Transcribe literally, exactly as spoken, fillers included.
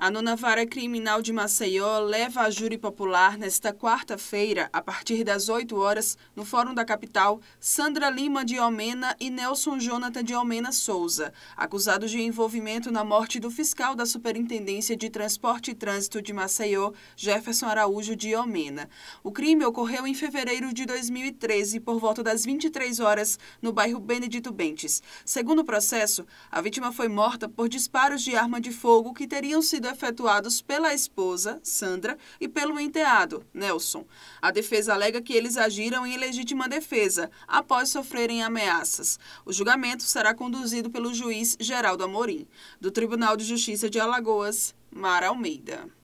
A nona Vara Criminal de Maceió leva a júri popular nesta quarta-feira, a partir das oito horas, no Fórum da Capital, Sandra Lima de Almena e Nelson Jonathan de Almena Souza, acusados de envolvimento na morte do fiscal da Superintendência de Transporte e Trânsito de Maceió, Jefferson Araújo de Almena. O crime ocorreu em fevereiro de dois mil e treze, por volta das vinte e três horas, no bairro Benedito Bentes. Segundo o processo, a vítima foi morta por disparos de arma de fogo que teriam sido efetuados pela esposa, Sandra, e pelo enteado, Nelson. A defesa alega que eles agiram em legítima defesa, após sofrerem ameaças. O julgamento será conduzido pelo juiz Geraldo Amorim. Do Tribunal de Justiça de Alagoas, Mara Almeida.